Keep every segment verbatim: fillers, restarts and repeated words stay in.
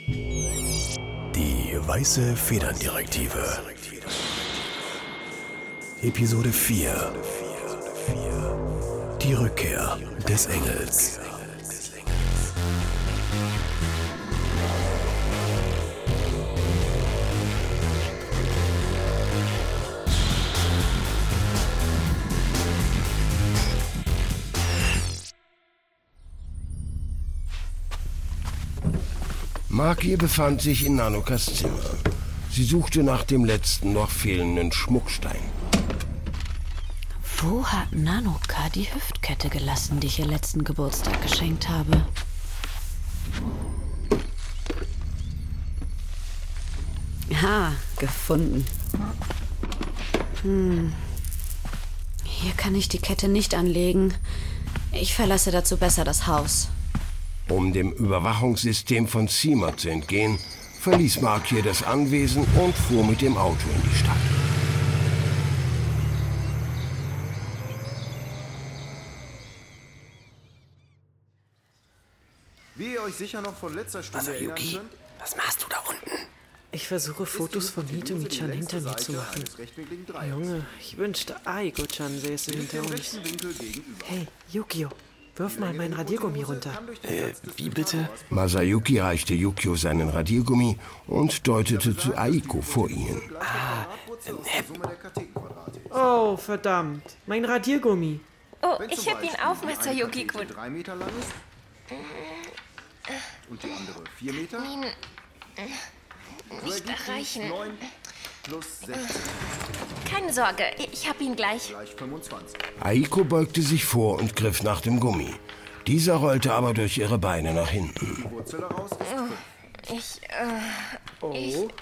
Die Weiße Federn-Direktive. Episode vier. Die Rückkehr des Engels. Markie befand sich in Nanokas Zimmer. Sie suchte nach dem letzten noch fehlenden Schmuckstein. Wo hat Nanoka die Hüftkette gelassen, die ich ihr letzten Geburtstag geschenkt habe? Ha, gefunden. Hm. Hier kann ich die Kette nicht anlegen. Ich verlasse dazu besser das Haus. Um dem Überwachungssystem von Seema zu entgehen, verließ Markie das Anwesen und fuhr mit dem Auto in die Stadt. Wie ihr euch sicher noch von letzter Stunde erinnern könnt, was machst du da unten? Ich versuche Fotos von Hitomi-chan hinter mir zu machen. Junge, ich wünschte, Aiko-chan säße hinter uns. Hey, Yukio, wirf mal meinen Radiergummi runter. Äh, wie bitte? Masayuki reichte Yukio seinen Radiergummi und deutete zu Aiko vor ihnen. Ah, äh, Oh, verdammt, mein Radiergummi. Oh, ich hab ihn auf, Masayuki-kun. drei Meter lang ist und die andere vier Meter. Ihn nicht erreichen. neun plus sechzehn. Keine Sorge, ich hab ihn gleich. Gleich fünfundzwanzig. Aiko beugte sich vor und griff nach dem Gummi. Dieser rollte aber durch ihre Beine nach hinten. Wurzel daraus ist fünf. Ich, äh, Oh. ich, äh,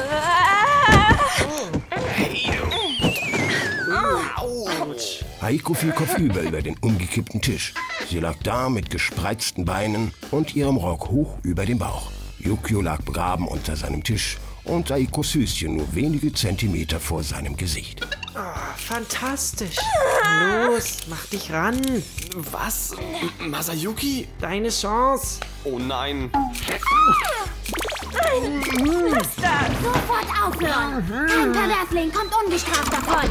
Aiko fiel kopfüber über den umgekippten Tisch. Sie lag da mit gespreizten Beinen und ihrem Rock hoch über dem Bauch. Yukio lag begraben unter seinem Tisch und Aikos Höschen nur wenige Zentimeter vor seinem Gesicht. Oh, fantastisch. Los, mach dich ran. Was? M- Masayuki? Deine Chance. Oh nein. Sofort aufhören! Kein Perversling kommt ungestraft davon!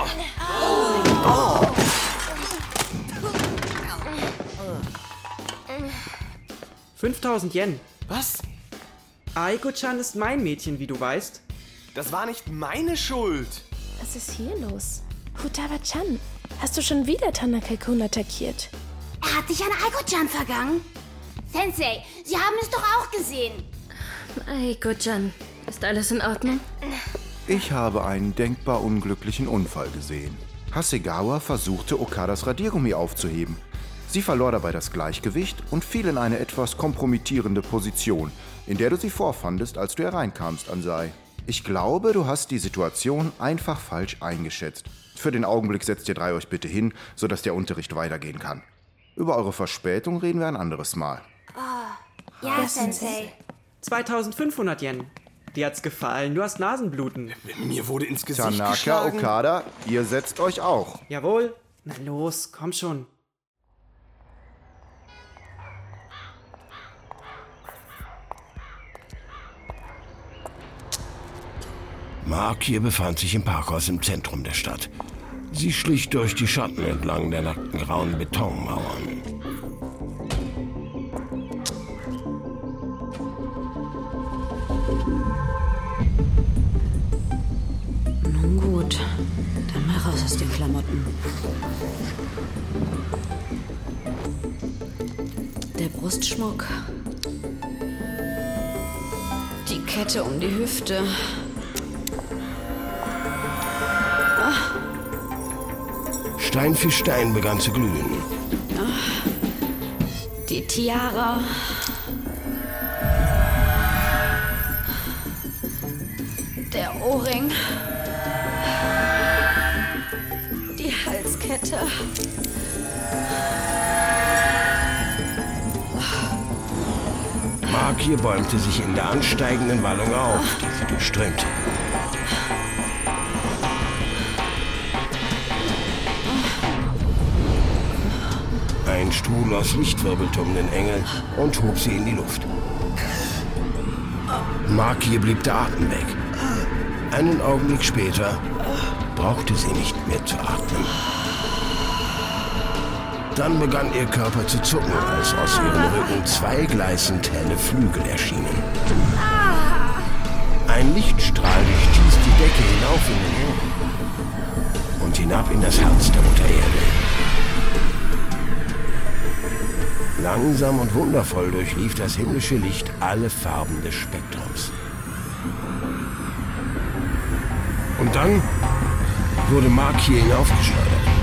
fünftausend Yen. Was? Aiko-chan ist mein Mädchen, wie du weißt. Das war nicht meine Schuld. Was ist hier los? Futaba-chan, hast du schon wieder Tanaka-kun attackiert? Er hat sich an Aiko-chan vergangen. Sensei, Sie haben es doch auch gesehen. Aiko-chan, ist alles in Ordnung? Ich habe einen denkbar unglücklichen Unfall gesehen. Hasegawa versuchte, Okadas Radiergummi aufzuheben. Sie verlor dabei das Gleichgewicht und fiel in eine etwas kompromittierende Position, in der du sie vorfandest, als du hereinkamst, Ansei. Ich glaube, du hast die Situation einfach falsch eingeschätzt. Für den Augenblick setzt ihr drei euch bitte hin, sodass der Unterricht weitergehen kann. Über eure Verspätung reden wir ein anderes Mal. Ja, Sensei. zweitausendfünfhundert Yen. Dir hat's gefallen, du hast Nasenbluten. Mir wurde ins Gesicht Tanaka, geschlagen. Okada, ihr setzt euch auch. Jawohl. Na los, komm schon. Markie befand sich im Parkhaus im Zentrum der Stadt. Sie schlich durch die Schatten entlang der nackten grauen Betonmauern. Nun gut, dann mal raus aus den Klamotten. Der Brustschmuck. Die Kette um die Hüfte. Stein für Stein begann zu glühen. Die Tiara. Der Ohrring. Die Halskette. Markie bäumte sich in der ansteigenden Wallung auf, die sie durchströmte. Ein Stuhl aus Licht wirbelte um den Engel und hob sie in die Luft. Maki blieb der Atem weg. Einen Augenblick später brauchte sie nicht mehr zu atmen. Dann begann ihr Körper zu zucken, als aus ihrem Rücken zwei gleißend helle Flügel erschienen. Ein Lichtstrahl durchstieß die Decke hinauf in den Himmel und hinab in das Herz der Mutter Erde. Langsam und wundervoll durchlief das himmlische Licht alle Farben des Spektrums. Und dann wurde Maki hinaufgeschleudert.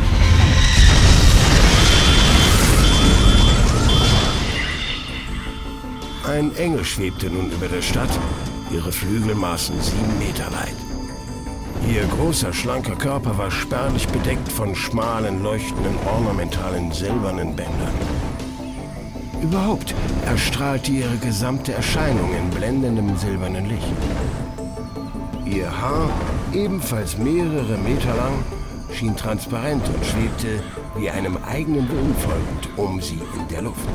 Ein Engel schwebte nun über der Stadt. Ihre Flügel maßen sieben Meter weit. Ihr großer, schlanker Körper war spärlich bedeckt von schmalen, leuchtenden, ornamentalen, silbernen Bändern. Überhaupt erstrahlte ihre gesamte Erscheinung in blendendem silbernen Licht. Ihr Haar, ebenfalls mehrere Meter lang, schien transparent und schwebte wie einem eigenen Willen folgend um sie in der Luft.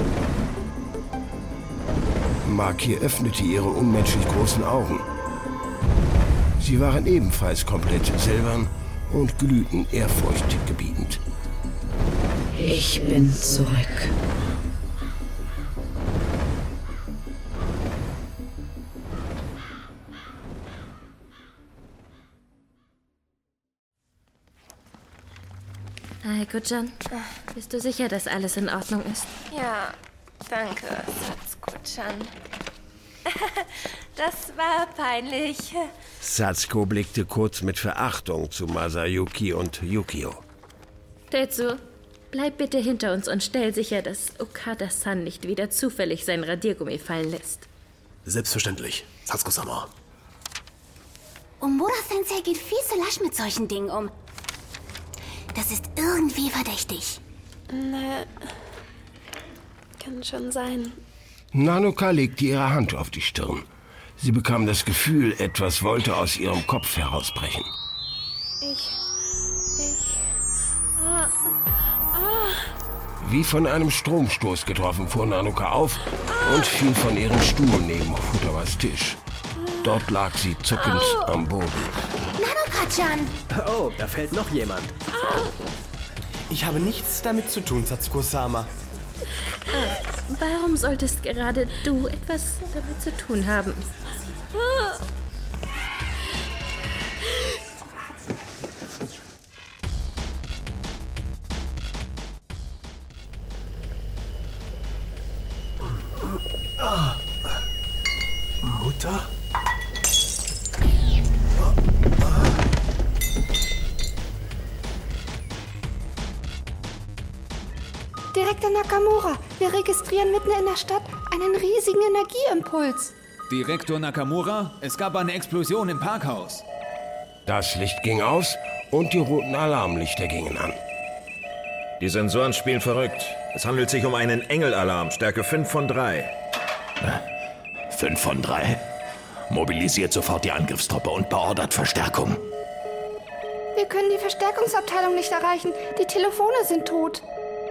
Maki öffnete ihre unmenschlich großen Augen. Sie waren ebenfalls komplett silbern und glühten ehrfurchtgebietend. Ich bin zurück. Aiko-chan, bist du sicher, dass alles in Ordnung ist? Ja, danke, Satsuko-chan. Das war peinlich. Satsuko blickte kurz mit Verachtung zu Masayuki und Yukio. Tetsu, bleib bitte hinter uns und stell sicher, dass Okada-san nicht wieder zufällig sein Radiergummi fallen lässt. Selbstverständlich, Satsuko-sama. Omura-sensei geht viel zu lasch mit solchen Dingen um. Das ist irgendwie verdächtig. Na, kann schon sein. Nanoka legte ihre Hand auf die Stirn. Sie bekam das Gefühl, etwas wollte aus ihrem Kopf herausbrechen. Ich... ich... Ah, ah. Wie von einem Stromstoß getroffen fuhr Nanoka auf und fiel von ihrem Stuhl neben Futawas Tisch. Dort lag sie zuckend Au. am Boden. Nanoka-chan! Oh, da fällt noch jemand. Ich habe nichts damit zu tun, Satsuko-sama. Warum solltest gerade du etwas damit zu tun haben? Mutter? Direktor Nakamura, wir registrieren mitten in der Stadt einen riesigen Energieimpuls. Direktor Nakamura, es gab eine Explosion im Parkhaus. Das Licht ging aus und die roten Alarmlichter gingen an. Die Sensoren spielen verrückt. Es handelt sich um einen Engel-Alarm, Stärke fünf von drei. fünf von drei. Mobilisiert sofort die Angriffstruppe und beordert Verstärkung. Wir können die Verstärkungsabteilung nicht erreichen. Die Telefone sind tot.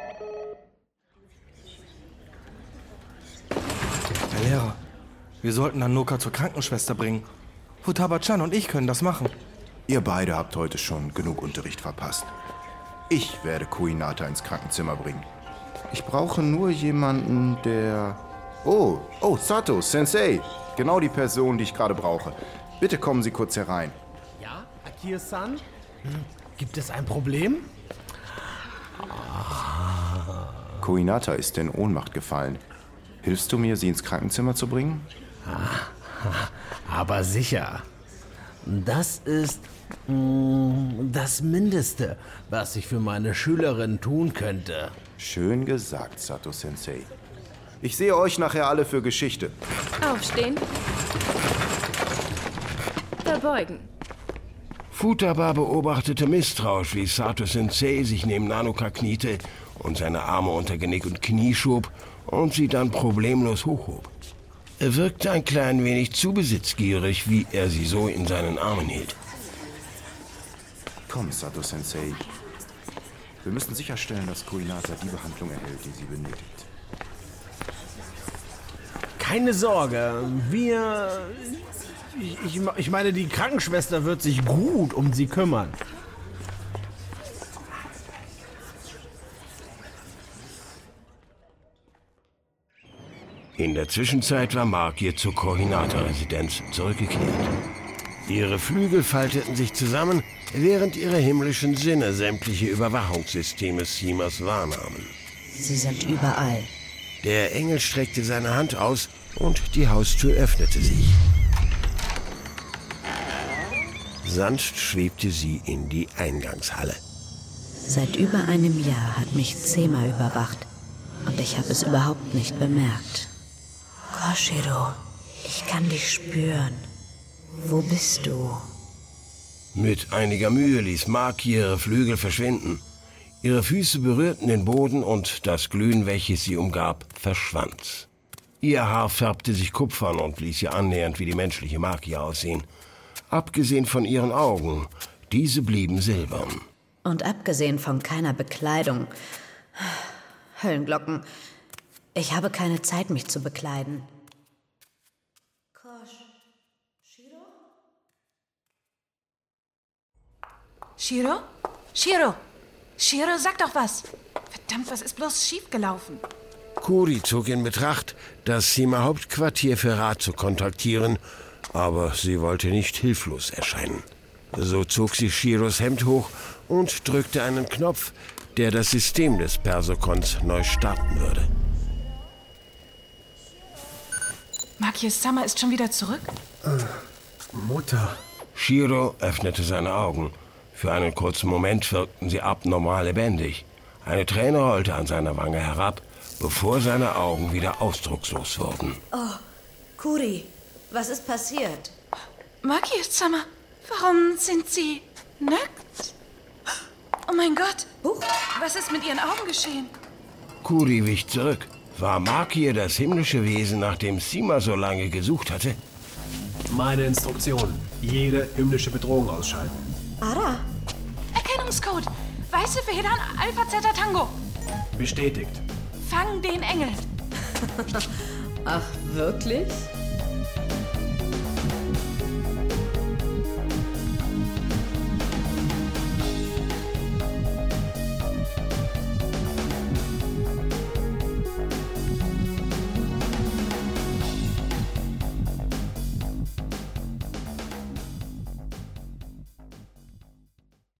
Herr Lehrer, wir sollten Nanoka zur Krankenschwester bringen. Futaba-chan und ich können das machen. Ihr beide habt heute schon genug Unterricht verpasst. Ich werde Koinata ins Krankenzimmer bringen. Ich brauche nur jemanden, der... Oh, oh, Sato, Sensei. Genau die Person, die ich gerade brauche. Bitte kommen Sie kurz herein. Ja, Akio-san? Gibt es ein Problem? Koinata ist in Ohnmacht gefallen. Hilfst du mir, sie ins Krankenzimmer zu bringen? Aber sicher. Das ist mh, das Mindeste, was ich für meine Schülerin tun könnte. Schön gesagt, Sato-sensei. Ich sehe euch nachher alle für Geschichte. Aufstehen. Verbeugen. Futaba beobachtete misstrauisch, wie Sato-sensei sich neben Nanoka kniete und seine Arme unter Genick und Knie schob und sie dann problemlos hochhob. Er wirkte ein klein wenig zu besitzgierig, wie er sie so in seinen Armen hielt. Komm, Sato-sensei. Wir müssen sicherstellen, dass Koinata die Behandlung erhält, die sie benötigt. keine Sorge. Wir... Ich, ich meine, die Krankenschwester wird sich gut um sie kümmern. In der Zwischenzeit war Markie zur Koordinatorresidenz zurückgekehrt. Ihre Flügel falteten sich zusammen, während ihre himmlischen Sinne sämtliche Überwachungssysteme Seamers wahrnahmen. Sie sind überall. Der Engel streckte seine Hand aus und die Haustür öffnete sich. Sanft schwebte sie in die Eingangshalle. Seit über einem Jahr hat mich Zema überwacht und ich habe es überhaupt nicht bemerkt. Koshiro, ich kann dich spüren. Wo bist du? Mit einiger Mühe ließ Markie ihre Flügel verschwinden. Ihre Füße berührten den Boden und das Glühen, welches sie umgab, verschwand. Ihr Haar färbte sich kupfern und ließ sie annähernd wie die menschliche Markie aussehen. Abgesehen von ihren Augen, diese blieben silbern. Und abgesehen von keiner Bekleidung. Höllenglocken. Ich habe keine Zeit, mich zu bekleiden. Shiro? Shiro? Shiro, sag doch was. Verdammt, was ist bloß schiefgelaufen? Kuri zog in Betracht, das Seama Hauptquartier für Rat zu kontaktieren, aber sie wollte nicht hilflos erscheinen. So zog sie Shiros Hemd hoch und drückte einen Knopf, der das System des Persokons neu starten würde. Markie-sama ist schon wieder zurück? Äh, Mutter. Shiro öffnete seine Augen. Für einen kurzen Moment wirkten sie abnormal lebendig. Eine Träne rollte an seiner Wange herab, bevor seine Augen wieder ausdruckslos wurden. Oh, Kuri, was ist passiert? Markie-sama, warum sind Sie nackt? Oh mein Gott, Huch. Was ist mit Ihren Augen geschehen? Kuri wich zurück. War Markie das himmlische Wesen, nach dem Seama so lange gesucht hatte? Meine Instruktion. Jede himmlische Bedrohung ausschalten. Ara. Erkennungscode. Weiße Federn, Alpha Zeta Tango. Bestätigt. Fang den Engel. Ach, wirklich?